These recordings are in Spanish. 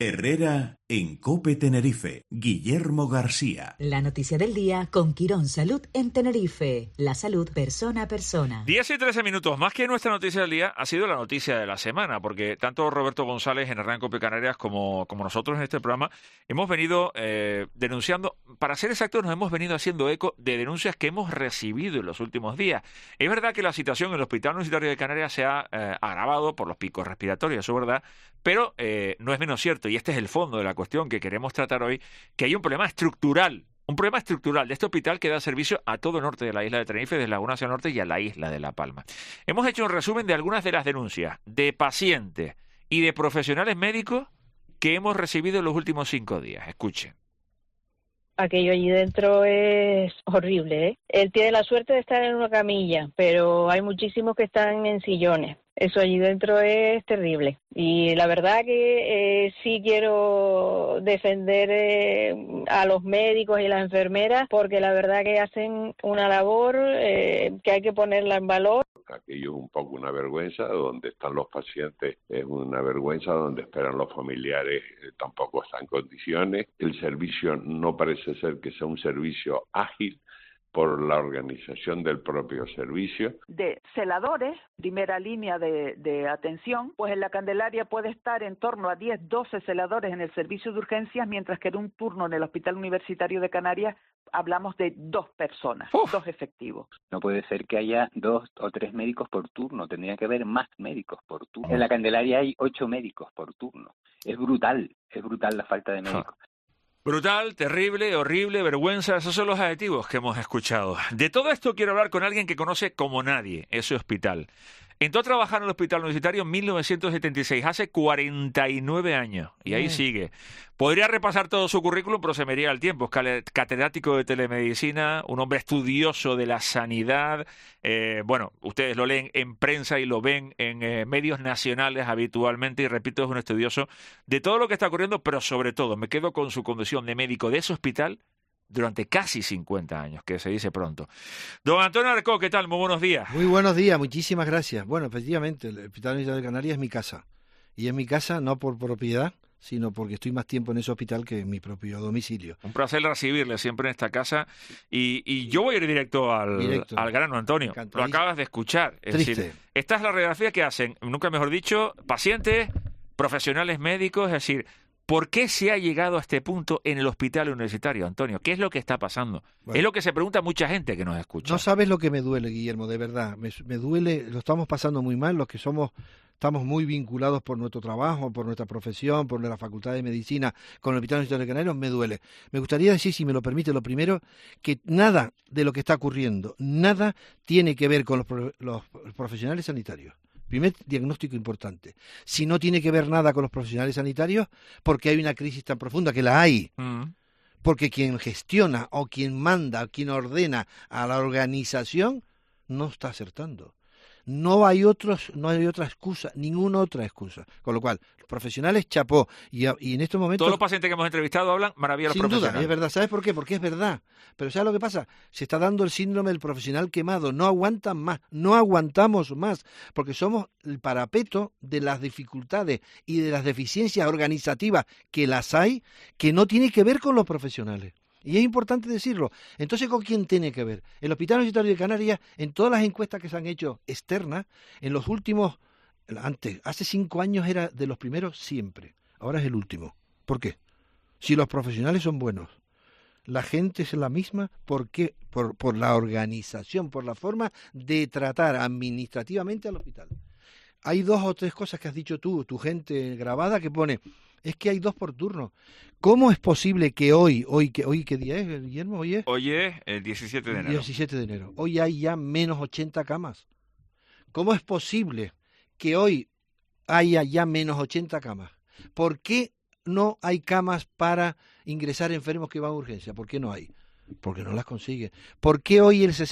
Herrera en COPE Tenerife. Guillermo García. La noticia del día con Quirón Salud en Tenerife. La salud persona a persona. 10 y 13 minutos. Más que nuestra noticia del día, ha sido la noticia de la semana, porque tanto Roberto González en Herrera en COPE Canarias como nosotros en este programa hemos venido denunciando, para ser exactos, nos hemos venido haciendo eco de denuncias que hemos recibido en los últimos días. Es verdad que la situación en el Hospital Universitario de Canarias se ha agravado por los picos respiratorios, eso es verdad, pero no es menos cierto, y este es el fondo de la cuestión que queremos tratar hoy, que hay un problema estructural de este hospital que da servicio a todo el norte de la isla de Tenerife, desde Laguna hacia el norte y a la isla de La Palma. Hemos hecho un resumen de algunas de las denuncias de pacientes y de profesionales médicos que hemos recibido en los últimos 5 días. Escuchen. Aquello allí dentro es horrible, ¿eh? Él tiene la suerte de estar en una camilla, pero hay muchísimos que están en sillones. Eso allí dentro es terrible. Y la verdad que sí quiero defender a los médicos y las enfermeras, porque la verdad que hacen una labor que hay que ponerla en valor. Aquello es un poco una vergüenza, donde están los pacientes es una vergüenza, donde esperan los familiares tampoco está en condiciones. El servicio no parece ser que sea un servicio ágil por la organización del propio servicio. De celadores, primera línea de atención, pues en la Candelaria puede estar en torno a 10, 12 celadores en el servicio de urgencias, mientras que en un turno en el Hospital Universitario de Canarias hablamos de 2 personas, 2 efectivos. No puede ser que haya 2 o 3 médicos por turno, tendría que haber más médicos por turno. En la Candelaria hay 8 médicos por turno. Es brutal la falta de médicos. Brutal, terrible, horrible, vergüenza, esos son los adjetivos que hemos escuchado. De todo esto quiero hablar con alguien que conoce como nadie ese hospital. Entró a trabajar en el Hospital Universitario en 1976, hace 49 años, y ahí sigue. Podría repasar todo su currículum, pero se me iría el tiempo. Es catedrático de telemedicina, un hombre estudioso de la sanidad. Bueno, ustedes lo leen en prensa y lo ven en medios nacionales habitualmente, y repito, es un estudioso de todo lo que está ocurriendo, pero sobre todo me quedo con su condición de médico de ese hospital durante casi 50 años, que se dice pronto. Don Antonio Arcó, ¿qué tal? Muy buenos días. Muy buenos días, muchísimas gracias. Bueno, efectivamente, el Hospital Universitario de Canarias es mi casa. Y es mi casa no por propiedad, sino porque estoy más tiempo en ese hospital que en mi propio domicilio. Un placer recibirle siempre en esta casa. Y yo voy a ir directo al grano, Antonio. Lo acabas de escuchar. Es decir, esta es la radiografía que hacen, nunca mejor dicho, pacientes, profesionales médicos, es decir, ¿por qué se ha llegado a este punto en el hospital universitario, Antonio? ¿Qué es lo que está pasando? Bueno, es lo que se pregunta mucha gente que nos escucha. No sabes lo que me duele, Guillermo, de verdad. Me duele, lo estamos pasando muy mal, los que estamos muy vinculados por nuestro trabajo, por nuestra profesión, por la Facultad de Medicina con el Hospital Universitario de Canarias, me duele. Me gustaría decir, si me lo permite, lo primero, que nada de lo que está ocurriendo, nada tiene que ver con los profesionales sanitarios. Primer diagnóstico importante. Si no tiene que ver nada con los profesionales sanitarios, porque hay una crisis tan profunda, que la hay, porque quien gestiona o quien manda o quien ordena a la organización no está acertando. No hay otra excusa, ninguna otra excusa. Con lo cual, los profesionales, chapó. Y en estos momentos... Todos los pacientes que hemos entrevistado hablan maravilla de los profesionales. Sin duda, es verdad. ¿Sabes por qué? Porque es verdad. Pero ¿sabes lo que pasa? Se está dando el síndrome del profesional quemado. No aguantan más, no aguantamos más, porque somos el parapeto de las dificultades y de las deficiencias organizativas que las hay, que no tiene que ver con los profesionales. Y es importante decirlo. Entonces, ¿con quién tiene que ver? El Hospital Universitario de Canarias, en todas las encuestas que se han hecho externas, en los últimos, hace 5 años era de los primeros siempre. Ahora es el último. ¿Por qué? Si los profesionales son buenos, la gente es la misma, ¿por qué? Por la organización, por la forma de tratar administrativamente al hospital. Hay 2 o 3 cosas que has dicho tú, tu gente grabada, que pone... Es que hay 2 por turno. ¿Cómo es posible que hoy qué día es, Guillermo? Hoy es el 17 de enero. 17 de enero. Hoy hay ya menos 80 camas. ¿Cómo es posible que hoy haya ya menos 80 camas? ¿Por qué no hay camas para ingresar enfermos que van a urgencia? ¿Por qué no hay? Porque no las consigue. ¿Por qué hoy el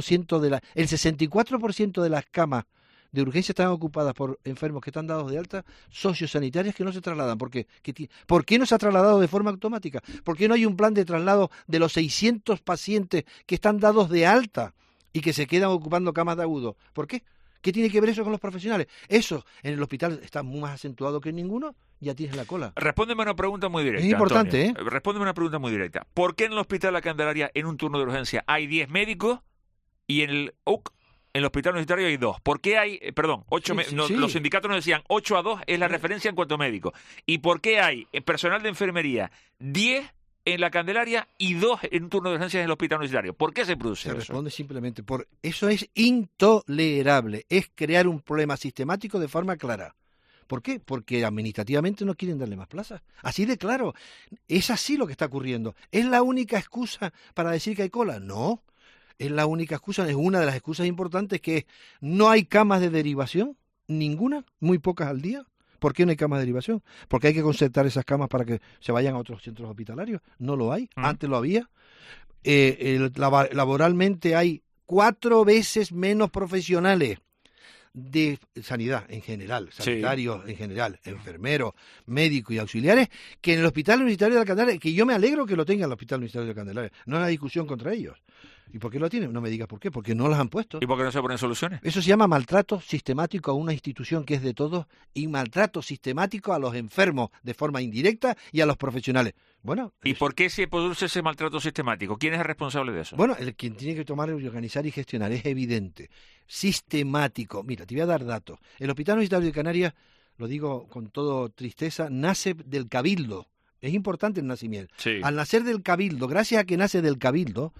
64% de las camas de urgencia están ocupadas por enfermos que están dados de alta, sociosanitarias que no se trasladan? ¿Por qué? ¿Por qué no se ha trasladado de forma automática? ¿Por qué no hay un plan de traslado de los 600 pacientes que están dados de alta y que se quedan ocupando camas de agudo? ¿Por qué? ¿Qué tiene que ver eso con los profesionales? Eso en el hospital está más acentuado que en ninguno, ya tienes la cola. Respóndeme una pregunta muy directa. Es importante, Antonio. Respóndeme una pregunta muy directa. ¿Por qué en el Hospital La Candelaria, en un turno de urgencia, hay 10 médicos y en el UC, en el Hospital Universitario, hay 2? ¿Por qué hay, 8 sí. Los sindicatos nos decían 8-2 es la referencia en cuanto a médicos? ¿Y por qué hay personal de enfermería 10 en La Candelaria y 2 en un turno de urgencias en el Hospital Universitario? ¿Por qué se produce Se eso? responde simplemente por eso. Es intolerable, es crear un problema sistemático de forma clara. ¿Por qué? Porque administrativamente no quieren darle más plazas. Así de claro. Es así lo que está ocurriendo. ¿Es la única excusa para decir que hay cola? No. Es la única excusa, es una de las excusas importantes, que no hay camas de derivación, ninguna, muy pocas al día. ¿Por qué no hay camas de derivación? Porque hay que concertar esas camas para que se vayan a otros centros hospitalarios. No lo hay, antes lo había. Laboralmente hay 4 veces menos profesionales de sanidad en general, sanitarios en general, enfermeros, médicos y auxiliares, que en el Hospital Universitario de la Candelaria, que yo me alegro que lo tenga el Hospital Universitario de la Candelaria. No hay una discusión contra ellos. ¿Y por qué lo tienen? No me digas por qué, porque no las han puesto. ¿Y por qué no se ponen soluciones? Eso se llama maltrato sistemático a una institución que es de todos, y maltrato sistemático a los enfermos de forma indirecta y a los profesionales. Bueno, ¿y por qué se produce ese maltrato sistemático? ¿Quién es el responsable de eso? Bueno, quien tiene que tomar, organizar y gestionar, es evidente. Sistemático. Mira, te voy a dar datos. El Hospital Universitario de Canarias, lo digo con toda tristeza, nace del Cabildo. Es importante el nacimiento. Sí. Al nacer del Cabildo, gracias a que nace del Cabildo,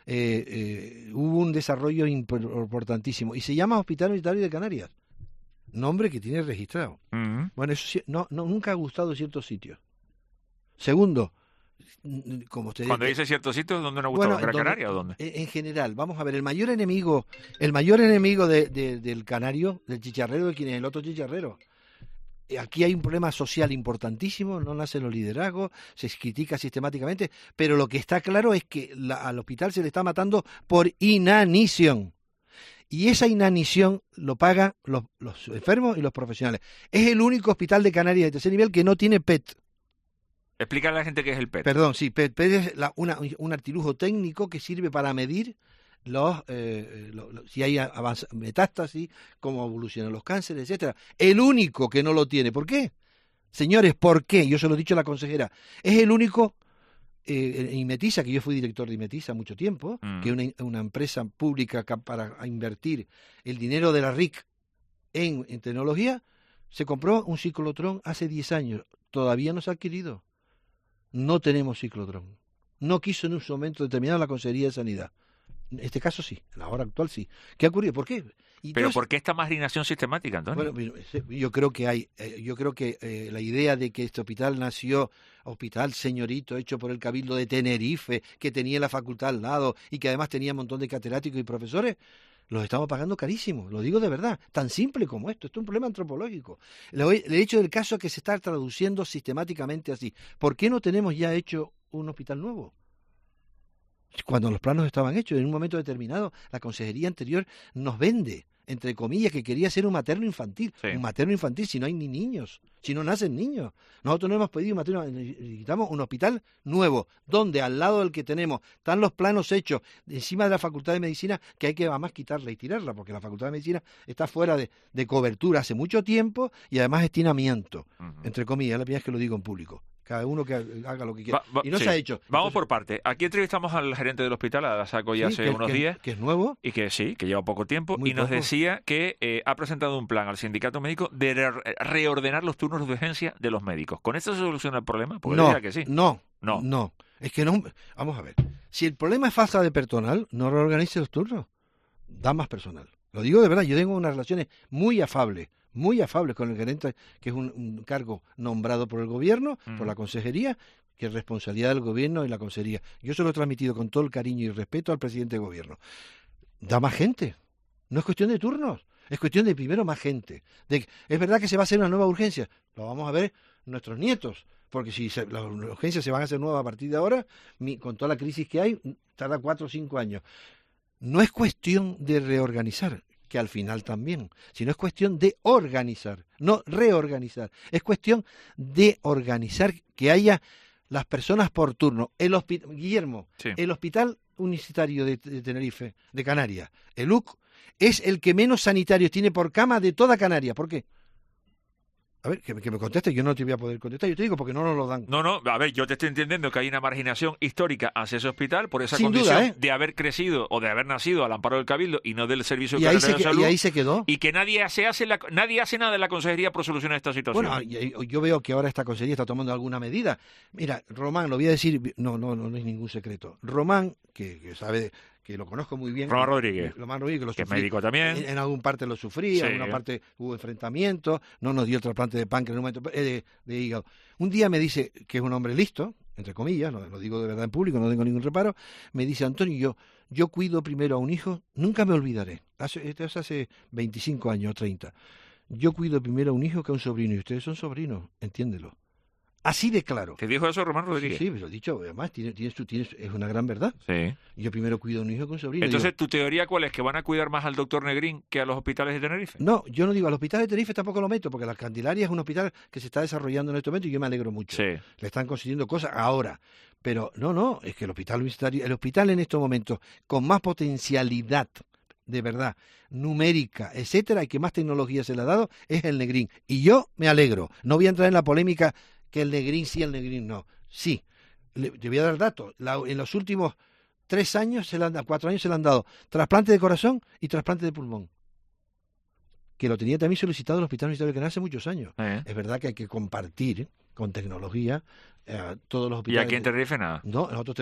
hubo un desarrollo importantísimo. Y se llama Hospital Universitario de Canarias. Nombre que tiene registrado. Bueno, eso sí, nunca ha gustado en ciertos sitios. Segundo, como usted cuando dice ciertos sitios, ¿dónde no gusta? ¿Gran Canaria o dónde? En general, vamos a ver, el mayor enemigo del canario, del chicharrero, de quien es el otro chicharrero. Aquí hay un problema social importantísimo, no nacen los liderazgos, se critica sistemáticamente, pero lo que está claro es que al hospital se le está matando por inanición. Y esa inanición lo pagan los enfermos y los profesionales. Es el único hospital de Canarias de tercer nivel que no tiene PET. Explícale a la gente qué es el PET. Perdón, sí, PET es un artilugio técnico que sirve para medir si hay metástasis, cómo evolucionan los cánceres, etcétera. El único que no lo tiene. ¿Por qué? Señores, ¿por qué? Yo se lo he dicho a la consejera. Es el único, Inmetisa, que yo fui director de Inmetisa mucho tiempo, que es una empresa pública para invertir el dinero de la RIC en tecnología, se compró un ciclotrón hace 10 años. Todavía no se ha adquirido. No tenemos ciclotrón. No quiso en un momento determinado la Consejería de Sanidad. En este caso sí, en la hora actual sí. ¿Qué ha ocurrido? ¿Por qué? ¿Pero por qué esta marginación sistemática, Antonio? Bueno, yo creo que la idea de que este hospital nació, hospital señorito, hecho por el Cabildo de Tenerife, que tenía la facultad al lado y que además tenía un montón de catedráticos y profesores, los estamos pagando carísimo, lo digo de verdad, tan simple como esto es un problema antropológico. El hecho del caso es que se está traduciendo sistemáticamente así. ¿Por qué no tenemos ya hecho un hospital nuevo? Cuando los planos estaban hechos, en un momento determinado, la consejería anterior nos vende, entre comillas, que quería ser un materno infantil. Sí. Un materno infantil si no hay ni niños, si no nacen niños. Nosotros no hemos pedido un materno, necesitamos un hospital nuevo, donde al lado del que tenemos están los planos hechos encima de la Facultad de Medicina, que hay que además quitarla y tirarla, porque la Facultad de Medicina está fuera de cobertura hace mucho tiempo y además es tinamiento, entre comillas, es la primera vez que lo digo en público. Cada uno que haga lo que quiera. Y no se ha hecho. Vamos por parte. Aquí entrevistamos al gerente del hospital, a Saco, ya hace unos días. Que es nuevo. Y que sí, que lleva poco tiempo. Muy y nos poco. decía que ha presentado un plan al sindicato médico de reordenar los turnos de urgencia de los médicos. ¿Con esto se soluciona el problema? Porque No, decía que sí. No. Es que no. Vamos a ver. Si el problema es falta de personal, no reorganice los turnos. Da más personal. Lo digo de verdad. Yo tengo unas relaciones muy afables con el gerente, que es un cargo nombrado por el gobierno, por la consejería, que es responsabilidad del gobierno y la consejería. Yo se lo he transmitido con todo el cariño y respeto al presidente del gobierno. Da más gente. No es cuestión de turnos, es cuestión de primero más gente. Es verdad que se va a hacer una nueva urgencia. Lo vamos a ver nuestros nietos. Porque si las urgencias se van a hacer nuevas a partir de ahora, con toda la crisis que hay, tarda 4 o 5 años. No es cuestión de reorganizar, que al final también, sino es cuestión de organizar, no reorganizar. Es cuestión de organizar, que haya las personas por turno. Guillermo, sí. El Hospital Universitario de Tenerife, de Canarias, el UC, es el que menos sanitarios tiene por cama de toda Canarias. ¿Por qué? A ver, que me conteste, yo no te voy a poder contestar, yo te digo porque no nos lo dan. No, a ver, yo te estoy entendiendo que hay una marginación histórica hacia ese hospital por esa Sin condición duda, ¿eh? de haber crecido o de haber nacido al amparo del Cabildo y no del Servicio Y ahí, Canario de Salud. y ahí se quedó. Y que nadie hace nada en la consejería por solucionar esta situación. Bueno, yo veo que ahora esta consejería está tomando alguna medida. Mira, Román, lo voy a decir, no es ningún secreto. Román, que sabe, que lo conozco muy bien. Román Rodríguez. Román Rodríguez, que es médico también. En alguna parte lo sufrí, Sí. en alguna parte hubo enfrentamientos, no nos dio el trasplante de páncreas en un momento, de hígado. Un día me dice, que es un hombre listo, entre comillas, lo digo de verdad en público, no tengo ningún reparo, me dice, Antonio, yo cuido primero a un hijo, nunca me olvidaré, hace 25 años, 30. Yo cuido primero a un hijo que a un sobrino, y ustedes son sobrinos, entiéndelo. Así de claro. ¿Te dicho eso Román Rodríguez? Sí, lo he dicho, además, es una gran verdad. Sí. Yo primero cuido a un hijo que a un sobrino. Entonces, ¿tu teoría cuál es? ¿Que van a cuidar más al doctor Negrín que a los hospitales de Tenerife? No, yo no digo, al hospital de Tenerife tampoco lo meto, porque la Candelaria es un hospital que se está desarrollando en este momento y yo me alegro mucho. Sí. Le están consiguiendo cosas ahora. Pero no, es que el hospital en estos momentos, con más potencialidad, de verdad, numérica, etcétera, y que más tecnología se le ha dado, es el Negrín. Y yo me alegro. No voy a entrar en la polémica que el Negrín sí, el Negrín no. Sí, te voy a dar datos. En los últimos 4 años se le han dado trasplante de corazón y trasplante de pulmón. Que lo tenía también solicitado el Hospital Universitario de Canarias hace muchos años. Es verdad que hay que compartir con tecnología todos los hospitales. ¿Y aquí en Tenerife nada? No, nosotros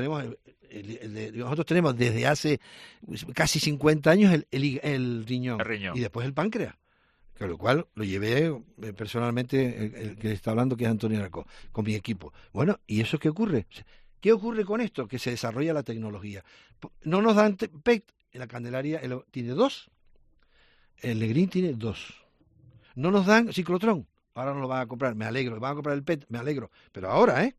tenemos desde hace casi 50 años el riñón. El riñón. Y después el páncreas. Con lo cual lo llevé personalmente, el que está hablando, que es Antonio Arco, con mi equipo. Bueno, ¿y eso qué ocurre? ¿Qué ocurre con esto? Que se desarrolla la tecnología. No nos dan PET, la Candelaria tiene 2, el Negrín tiene 2. No nos dan ciclotrón, ahora no lo van a comprar, me alegro, van a comprar el PET, me alegro. Pero ahora,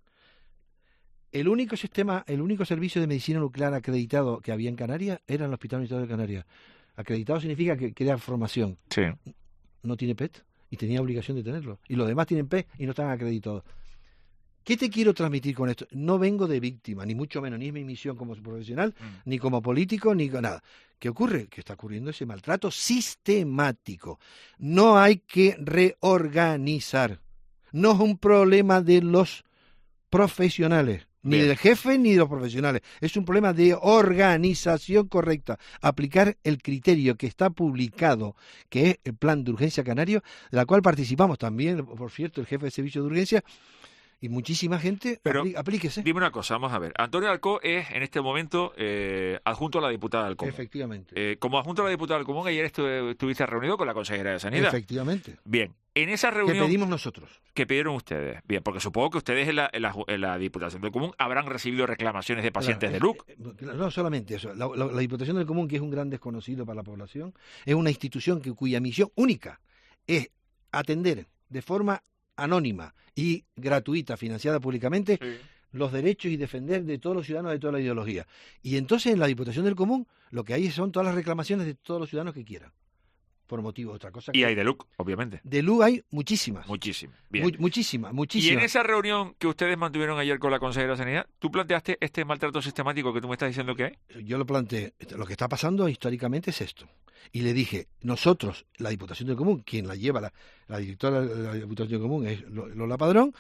el único servicio de medicina nuclear acreditado que había en Canarias era el Hospital Universitario de Canarias. Acreditado significa que da formación. Sí. No tiene PET y tenía obligación de tenerlo. Y los demás tienen PET y no están acreditados. ¿Qué te quiero transmitir con esto? No vengo de víctima, ni mucho menos, ni es mi misión como profesional, ni como político, ni con nada. ¿Qué ocurre? Que está ocurriendo ese maltrato sistemático. No hay que reorganizar. No es un problema de los profesionales, ni del jefe ni de los profesionales. Es un problema de organización correcta. Aplicar el criterio que está publicado, que es el Plan de Urgencia Canario, de la cual participamos también, por cierto, el jefe de servicio de urgencia, y muchísima gente. Pero aplíquese. Dime una cosa, vamos a ver. Antonio Alcó es, en este momento, adjunto a la diputada del Común. Efectivamente. Como adjunto a la diputada del Común, ayer estuviste reunido con la consejera de Sanidad. Efectivamente. Bien. En esa reunión... Que pedimos nosotros. Que pidieron ustedes. Bien, porque supongo que ustedes en la Diputación del Común habrán recibido reclamaciones de pacientes de LUC. No solamente eso. La Diputación del Común, que es un gran desconocido para la población, es una institución cuya misión única es atender de forma anónima y gratuita, financiada públicamente, los derechos y defender de todos los ciudadanos de toda la ideología. Y entonces en la Diputación del Común lo que hay son todas las reclamaciones de todos los ciudadanos que quieran. Por motivo de otra cosa. Y hay de LUC, obviamente. De LUC hay muchísimas. Muchísimas. Bien. Muchísimas. Y en esa reunión que ustedes mantuvieron ayer con la consejera de Sanidad, ¿tú planteaste este maltrato sistemático que tú me estás diciendo que hay? Yo lo planteé. Lo que está pasando históricamente es esto. Y le dije, nosotros, la Diputación del Común, quien la lleva, la directora de la Diputación del Común es Lola Padrón,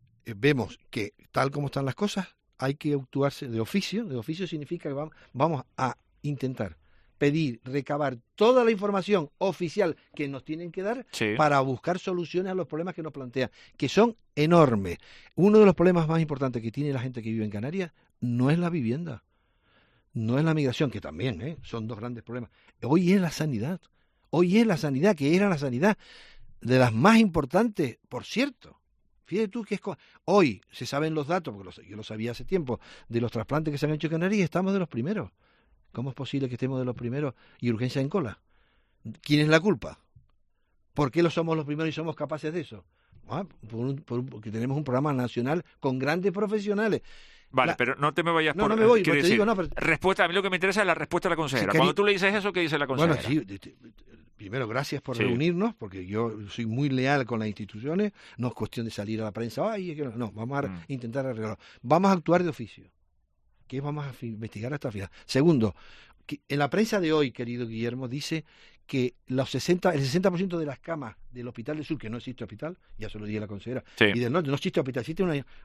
vemos que tal como están las cosas, hay que actuarse de oficio. De oficio significa que vamos a intentar pedir, recabar toda la información oficial que nos tienen que dar para buscar soluciones a los problemas que nos plantean, que son enormes. Uno de los problemas más importantes que tiene la gente que vive en Canarias no es la vivienda, no es la migración, que también son 2 grandes problemas. Hoy es la sanidad. Hoy es la sanidad, que era la sanidad de las más importantes, por cierto. Fíjate tú que hoy se saben los datos, porque yo lo sabía hace tiempo, de los trasplantes que se han hecho en Canarias y estamos de los primeros. ¿Cómo es posible que estemos de los primeros y urgencia en cola? ¿Quién es la culpa? ¿Por qué somos los primeros y somos capaces de eso? Porque tenemos un programa nacional con grandes profesionales. Vale, pero no te me vayas por... No me voy, te digo, respuesta, a mí lo que me interesa es la respuesta de la consejera. Cuando tú le dices eso, ¿qué dice la consejera? Bueno, sí, primero, gracias por reunirnos, porque yo soy muy leal con las instituciones, no es cuestión de salir a la prensa, no, vamos a intentar arreglarlo. Vamos a actuar de oficio, que vamos a investigar hasta el final. Segundo, En la prensa de hoy, querido Guillermo, dice que el 60% de las camas del Hospital del Sur, que no existe hospital, ya se lo dije a la consejera, Sí. y del norte no existe hospital, existe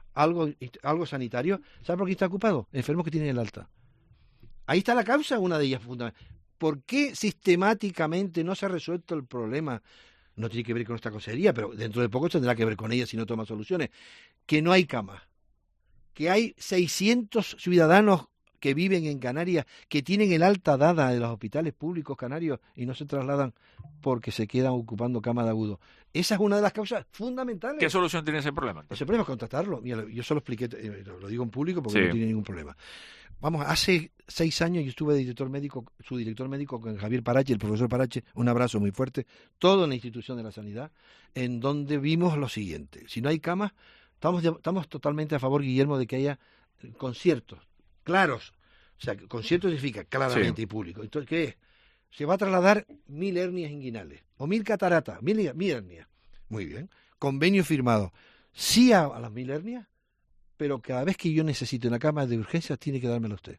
algo sanitario. ¿Sabe por qué está ocupado? Enfermos que tienen el alta. Ahí está la causa, una de ellas fundamental. ¿Por qué sistemáticamente no se ha resuelto el problema? No tiene que ver con esta consejería, pero dentro de poco tendrá que ver con ella si no toma soluciones. Que no hay camas, que hay 600 ciudadanos que viven en Canarias, que tienen el alta dada de los hospitales públicos canarios y no se trasladan porque se quedan ocupando cama de agudo. Esa es una de las causas fundamentales. ¿Qué solución tiene ese problema? Ese problema es contratarlo. Mira, yo solo expliqué, lo digo en público porque Sí. no tiene ningún problema. Vamos, hace 6 años yo estuve su director médico con Javier Parache, el profesor Parache, un abrazo muy fuerte, todo en la institución de la sanidad, en donde vimos lo siguiente. Si no hay camas, estamos totalmente a favor, Guillermo, de que haya conciertos claros. O sea, concierto significa claramente y público. Entonces, ¿qué es? Se va a trasladar 1000 hernias inguinales o 1000 cataratas, 1000 hernias. Muy bien. Convenio firmado. Sí a las 1000 hernias, pero cada vez que yo necesite una cama de urgencias tiene que dármela usted.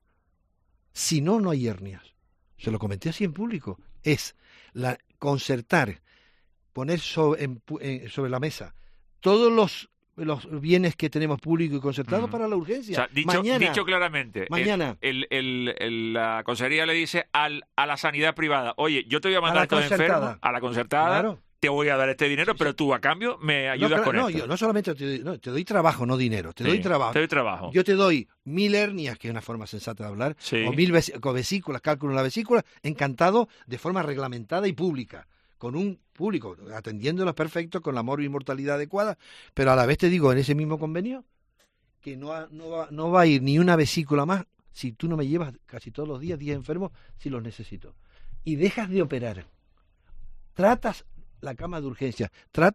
Si no, no hay hernias. Se lo comenté así en público. Es concertar, poner sobre la mesa todos los bienes que tenemos públicos y concertados para la urgencia. O sea, dicho claramente, mañana. La consejería le dice a la sanidad privada, oye, yo te voy a mandar a estos enfermos, a la concertada, claro, te voy a dar este dinero, pero tú a cambio me ayudas con esto. Yo no solamente te doy trabajo, no dinero, te doy trabajo. Te doy trabajo. Yo te doy 1000 hernias, que es una forma sensata de hablar, o 1000 vesículas, cálculo en la vesícula, encantado, de forma reglamentada y pública, con un público, atendiéndolos perfecto, con la mortalidad adecuada, pero a la vez te digo, en ese mismo convenio, que no va a ir ni una vesícula más si tú no me llevas casi todos los días 10 enfermos si los necesito. Y dejas de operar. Tratas la cama de urgencia,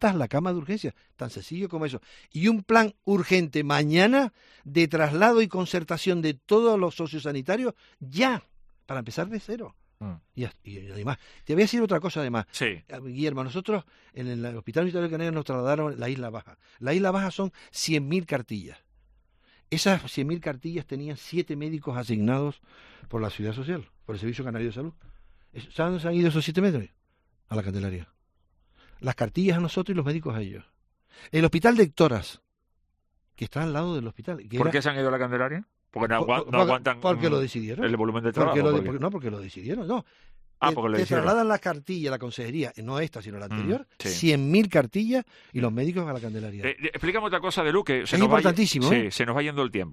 tan sencillo como eso. Y un plan urgente mañana de traslado y concertación de todos los sociosanitarios ya, para empezar de cero. Y además, te voy a decir otra cosa además. Sí. Guillermo, nosotros en el Hospital Universitario de Canarias nos trasladaron la Isla Baja. La Isla Baja son 100.000 cartillas. Esas 100.000 cartillas tenían 7 médicos asignados por la Seguridad Social, por el Servicio Canario de Salud. ¿Saben dónde han ido esos 7 médicos? A la Candelaria. Las cartillas a nosotros y los médicos a ellos. El Hospital de Hectoras, que está al lado del hospital. ¿Por qué se han ido a la Candelaria? Porque no aguantan porque lo decidieron. El volumen de trabajo. Porque lo decidieron, no. Porque te trasladan la cartilla, la consejería, no esta, sino la anterior, sí. 100.000 cartillas y los médicos a la Candelaria. Explícame otra cosa de Luque. Es importantísimo. Sí, se nos va yendo el tiempo.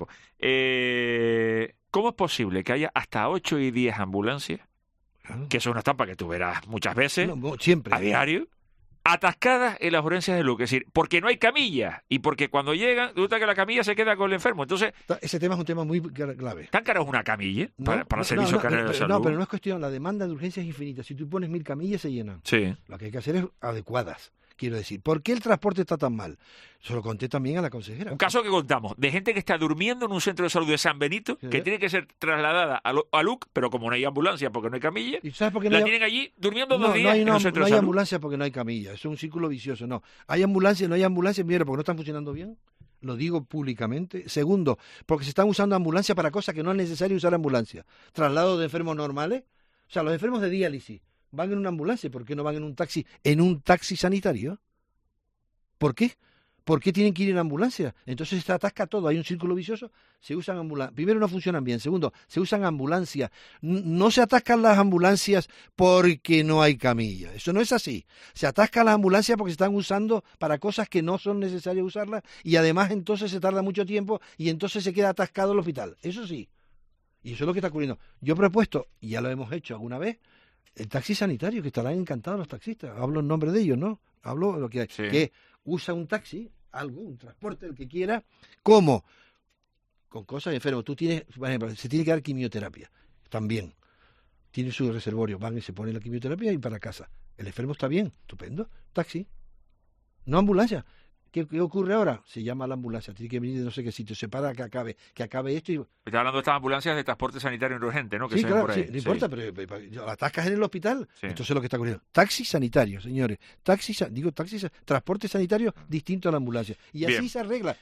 ¿Cómo es posible que haya hasta 8 y 10 ambulancias, que eso es una estampa que tú verás muchas veces, siempre, a diario, atascadas en las urgencias de Luque? Es decir, porque no hay camillas y porque cuando llegan, resulta que la camilla se queda con el enfermo. Entonces, ese tema es un tema muy clave. ¿Tan caro es una camilla para el Servicio Canario de Salud? No, pero no es cuestión. La demanda de urgencias es infinita. Si tú pones 1000 camillas, se llenan. Sí. Lo que hay que hacer es adecuadas. Quiero decir, ¿por qué el transporte está tan mal? Se lo conté también a la consejera. Un caso que contamos, de gente que está durmiendo en un centro de salud de San Benito, que tiene que ser trasladada a Luc, pero como no hay ambulancia porque no hay camilla, ¿y sabes por qué la tienen allí durmiendo 2 días en un centro de salud? No hay ambulancia porque no hay camilla, es un círculo vicioso, no. Hay ambulancia, no hay ambulancia, mira, porque no están funcionando bien. Lo digo públicamente. Segundo, porque se están usando ambulancia para cosas que no es necesario usar ambulancia. Traslado de enfermos normales, o sea, los enfermos de diálisis van en una ambulancia, ¿por qué no van en un taxi sanitario? ¿Por qué? ¿Por qué tienen que ir en ambulancia? Entonces se atasca todo, hay un círculo vicioso, se usan ambulancias. Primero, no funcionan bien. Segundo, se usan ambulancias. No se atascan las ambulancias porque no hay camilla. Eso no es así. Se atascan las ambulancias porque se están usando para cosas que no son necesarias usarlas y además entonces se tarda mucho tiempo y entonces se queda atascado el hospital. Eso sí. Y eso es lo que está ocurriendo. Yo he propuesto, y ya lo hemos hecho alguna vez, el taxi sanitario, que estarán encantados los taxistas. Hablo en nombre de ellos, ¿no? Hablo de lo que hay. Sí. Que usa un taxi, un transporte, el que quiera, como con cosas de enfermo. Tú tienes, por ejemplo, se tiene que dar quimioterapia, también. Tiene su reservorio, van y se ponen la quimioterapia y para casa. El enfermo está bien, estupendo, taxi. No ambulancia. ¿Qué ocurre ahora? Se llama la ambulancia, tiene que venir de no sé qué sitio, se para que acabe esto y... Está hablando de estas ambulancias de transporte sanitario urgente, ¿no? Que sí, se claro, ven por ahí. Sí, no importa, pero la atascas en el hospital. Sí. Entonces es lo que está ocurriendo. Taxi sanitario, señores. Transporte sanitario distinto a la ambulancia. Y así se arregla.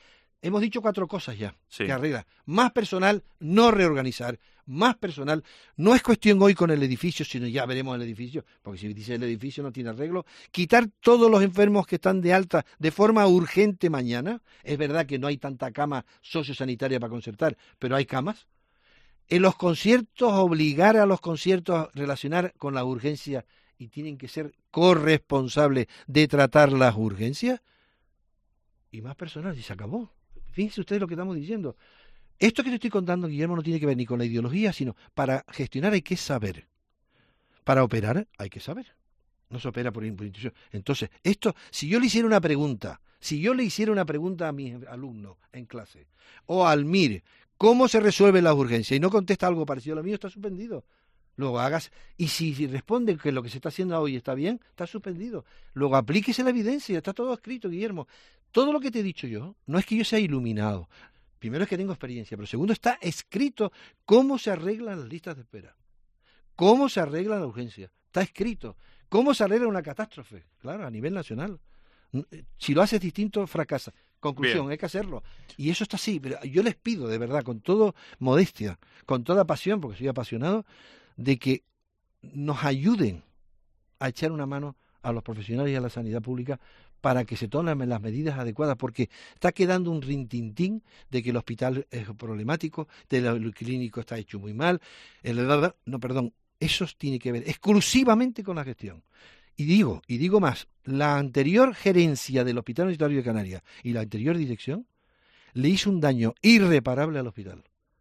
hemos dicho 4 cosas ya Sí. que arregla. Más personal, no reorganizar. Más personal. No es cuestión hoy con el edificio, sino ya veremos el edificio, porque si dice el edificio no tiene arreglo. Quitar todos los enfermos que están de alta de forma urgente mañana. Es verdad que no hay tanta cama sociosanitaria para concertar, pero hay camas. En los conciertos, obligar a los conciertos a relacionar con la urgencia y tienen que ser corresponsables de tratar las urgencias. Y más personal, y se acabó. Fíjense ustedes lo que estamos diciendo. Esto que te estoy contando, Guillermo, no tiene que ver ni con la ideología, sino para gestionar hay que saber. Para operar hay que saber. No se opera por intuición. Entonces, esto, si yo le hiciera una pregunta a mis alumnos en clase, o al MIR, ¿cómo se resuelve la urgencia? Y no contesta algo parecido a lo mío, está suspendido. Luego hagas, y si responde que lo que se está haciendo hoy está bien, está suspendido. Luego aplíquese la evidencia, está todo escrito, Guillermo. Todo lo que te he dicho yo, no es que yo sea iluminado. Primero es que tengo experiencia, pero segundo está escrito cómo se arreglan las listas de espera. Cómo se arregla la urgencia. Está escrito. ¿Cómo se arregla una catástrofe? Claro, a nivel nacional. Si lo haces distinto, fracasa. Conclusión, Bien. hay que hacerlo. Y eso está así. Pero yo les pido, de verdad, con toda modestia, con toda pasión, porque soy apasionado, de que nos ayuden a echar una mano a los profesionales y a la sanidad pública para que se tomen las medidas adecuadas, porque está quedando un rintintín de que el hospital es problemático, de que el clínico está hecho muy mal. Eso tiene que ver exclusivamente con la gestión. Y digo más, la anterior gerencia del Hospital Universitario de Canarias y la anterior dirección le hizo un daño irreparable al hospital.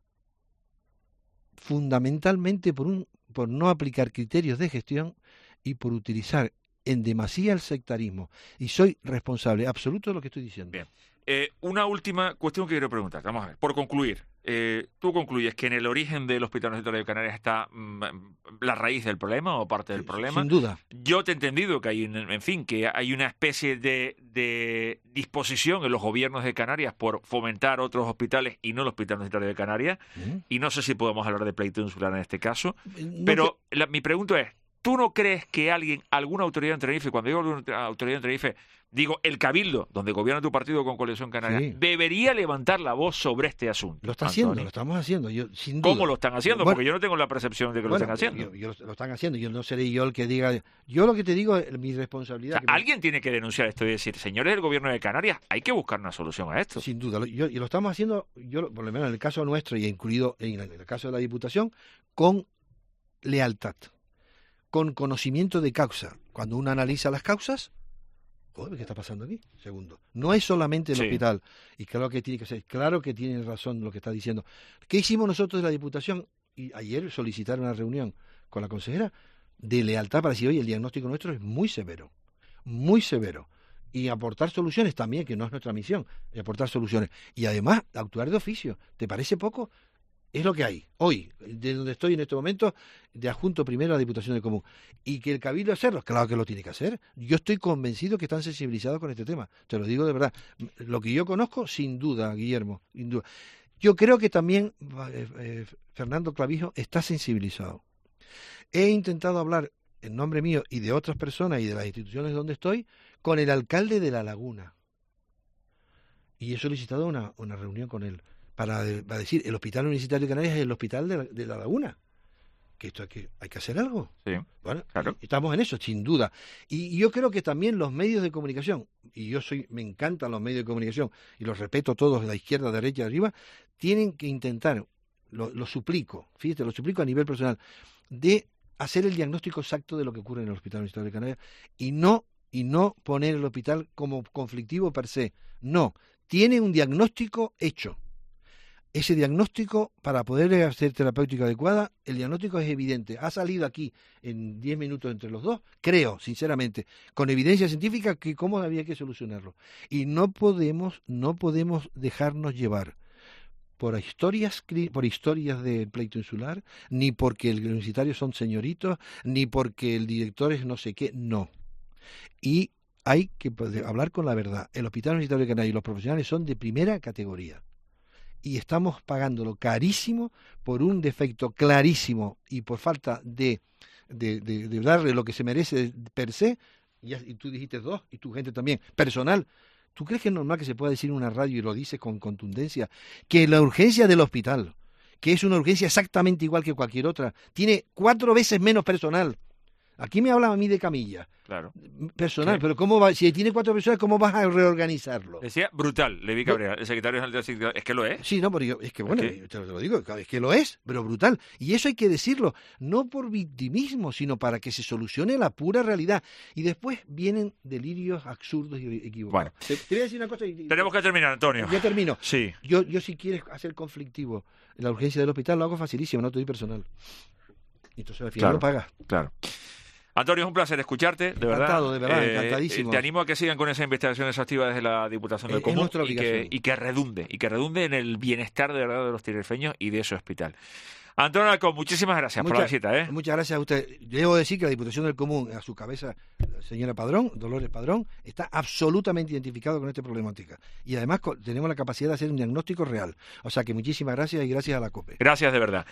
Fundamentalmente por no aplicar criterios de gestión y por utilizar en demasía el sectarismo. Y soy responsable absoluto de lo que estoy diciendo. Bien. Una última cuestión que quiero preguntar. Vamos a ver, por concluir. ¿Tú concluyes que en el origen del Hospital Universitario de Canarias está la raíz del problema o parte del problema? Sin duda. Yo te he entendido que que hay una especie de disposición en los gobiernos de Canarias por fomentar otros hospitales y no el Hospital Universitario de Canarias. Y no sé si podemos hablar de pleito insular en este caso. Pero mi pregunta es, ¿tú no crees que alguna autoridad en Tenerife, cuando digo alguna autoridad en Tenerife, digo el Cabildo, donde gobierna tu partido con Coalición Canaria, Sí, debería levantar la voz sobre este asunto? lo está haciendo, Antonio? lo estamos haciendo. Sin duda. ¿Cómo lo están haciendo? Bueno, Porque yo no tengo la percepción de que lo están haciendo. Lo están haciendo. Yo no seré yo el que diga. Yo lo que te digo es mi O responsabilidad. sea, alguien tiene que denunciar esto y decir, señores del gobierno de Canarias, hay que buscar una solución a esto. Sin duda. Y lo estamos haciendo, por lo menos en el caso nuestro y incluido en el caso de la Diputación, con lealtad, con conocimiento de causa. Cuando uno analiza las causas, joder, ¿qué está pasando aquí? Segundo, no es solamente el hospital, y claro que tiene que ser, claro que tiene razón lo que está diciendo. ¿Qué hicimos nosotros de la Diputación? Y ayer solicitar una reunión con la consejera de lealtad para decir, oye, el diagnóstico nuestro es muy severo, y aportar soluciones también, que no es nuestra misión, y aportar soluciones. Y además, actuar de oficio. ¿Te parece poco? Es lo que hay hoy, de donde estoy en este momento, de adjunto primero a la Diputación del Común. Y que el Cabildo hacerlo, claro que lo tiene que hacer. Yo estoy convencido que están sensibilizados con este tema. Te lo digo de verdad. Lo que yo conozco, sin duda, Guillermo, sin duda. Yo creo que también Fernando Clavijo está sensibilizado. He intentado hablar en nombre mío y de otras personas y de las instituciones donde estoy con el alcalde de La Laguna. Y he solicitado una reunión con él. Para decir, el Hospital Universitario de Canarias es el hospital de La Laguna. Que esto hay que hacer algo. Sí, bueno, claro. Estamos en eso, sin duda. Y yo creo que también los medios de comunicación, y me encantan los medios de comunicación, y los respeto todos, de la izquierda, derecha, arriba, tienen que intentar, lo suplico, fíjate, lo suplico a nivel personal, de hacer el diagnóstico exacto de lo que ocurre en el Hospital Universitario de Canarias, y no poner el hospital como conflictivo per se. No, tiene un diagnóstico hecho. Ese diagnóstico, para poder hacer terapéutica adecuada, el diagnóstico es evidente. Ha salido aquí en 10 minutos entre los dos, creo, sinceramente, con evidencia científica, que cómo había que solucionarlo. Y no podemos dejarnos llevar por historias del pleito insular, ni porque el universitario son señoritos, ni porque el director es no sé qué, no. Y hay que hablar con la verdad. El Hospital Universitario de Canarias y los profesionales son de primera categoría. Y estamos pagándolo carísimo por un defecto clarísimo y por falta de darle lo que se merece per se, y tú dijiste dos, y tu gente también, personal, ¿Tú crees que es normal que se pueda decir en una radio, y lo dices con contundencia, que la urgencia del hospital, que es una urgencia exactamente igual que cualquier otra, tiene 4 veces menos personal? Aquí me hablan a mí de camilla. Claro. Personal, ¿Qué? pero ¿cómo va? Si tiene 4 personas, ¿cómo vas a reorganizarlo? Decía brutal, Levi Cabrera, el secretario general del sindicato. Es que lo es. Sí, no, pero es que bueno, ¿Qué? te lo digo, es que lo es, pero brutal. Y eso hay que decirlo, no por victimismo, sino para que se solucione la pura realidad. Y después vienen delirios absurdos y equivocados. Bueno. Te voy a decir una cosa. Tenemos que terminar, Antonio. Ya termino. Sí. Yo si quieres hacer conflictivo la urgencia del hospital, lo hago facilísimo, no te doy personal. Y entonces al final Claro. lo pagas. Claro. Antonio, es un placer escucharte, de Encantado, verdad. de verdad, encantadísimo. Te animo a que sigan con esa investigación exhaustiva desde la Diputación del Es Común nuestra y obligación. que redunde en el bienestar de verdad de los tinerfeños y de su hospital. Antonio Alarcón, muchísimas gracias por la visita. Muchas gracias a usted. Debo decir que la Diputación del Común, a su cabeza, la señora Padrón, Dolores Padrón, está absolutamente identificado con esta problemática. Y además tenemos la capacidad de hacer un diagnóstico real. O sea que muchísimas gracias y gracias a la COPE. Gracias de verdad.